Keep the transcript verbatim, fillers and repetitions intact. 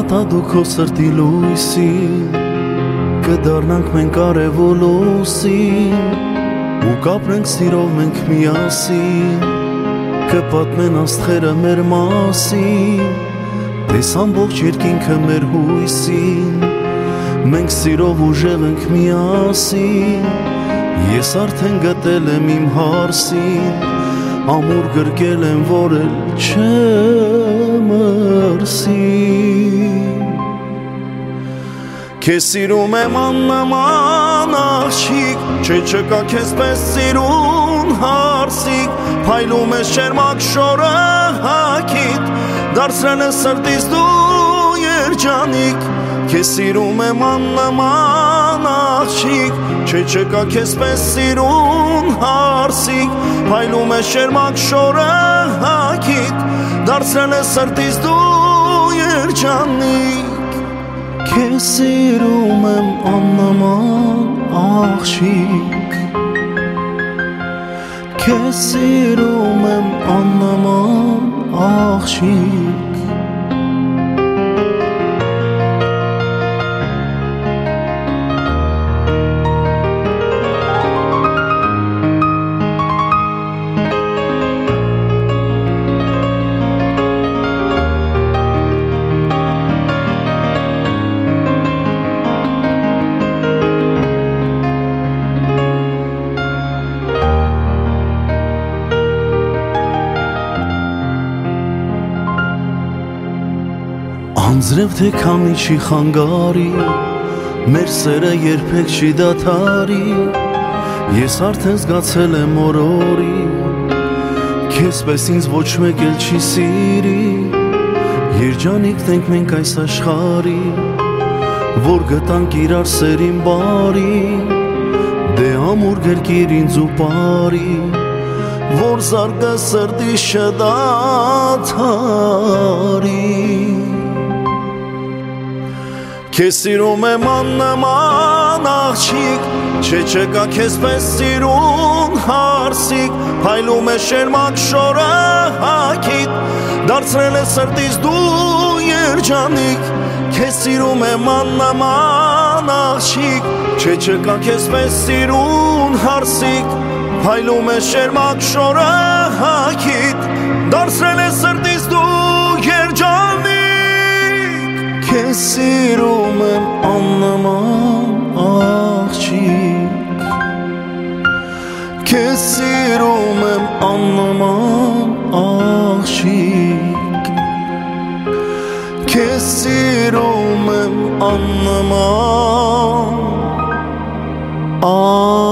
Հատա դու քո սրտի լույսին, կդառնանք մենք արև ու լուսին, ու կապրենք սիրով մենք միասին, կպատմեն աստղերը մեր մասին, տես ամբողջ երկինքը մեր հույսին, մենք սիրով ուժեղ ենք միասին, ես արդեն գտել եմ իմ հարսին, ամուր գրկել եմ, որ էլ չմրսին, քեզ սիրում եմ աննման աղջիկ, չէ չկա քեզ պես սիրուն հարսիկ, փայլում ես շերմակ շորը հագիդ, դարձրել ես սրտիս դու երջանիկ, քեզ սիրում եմ աննման աղջիկ, չէ չկա քեզ պես սիրուն հարսիկ, փայլում ես շերմակ շորը հագիդ, դարձրել ես սրտիս դու երջանիկ, քեզ սիրում եմ աննման աղջիկ, քեզ սիրում եմ աննման աղջիկ, Անձրև թե քամի չի խանգարի, մեր սերը երբեք չի դադարի, ես արդեն զգացել եմ օրորի, քեզ պես ինձ ոչ մեկ էլ չի սիրի, երջանիկ ենք մենք այս աշխարհի, որ գտանք իրար սերին բարի, դե ամուր գրկիր ինձ ու բարի, որ զարգա սրտի շդադարի, քեզ սիրում եմ աննման աղջիկ, չէ չկա քեզ պես սիրուն հարսիկ, փայլում ես շերմակ շորը հագիդ, դարձրել ես սրտիս դու երջանիկ, քեզ սիրում եմ աննման աղջիկ, չէ չկա քեզ պես սիրուն հարսիկ, փայլում ես շերմակ շորը հագիդ, դարձրել ես սրտիս դու երջանիկ, քեզ սիրում եմ աննման աղջիկ, քեզ սիրում եմ աննման աղջիկ, քեզ սիրում եմ աննման աղջիկ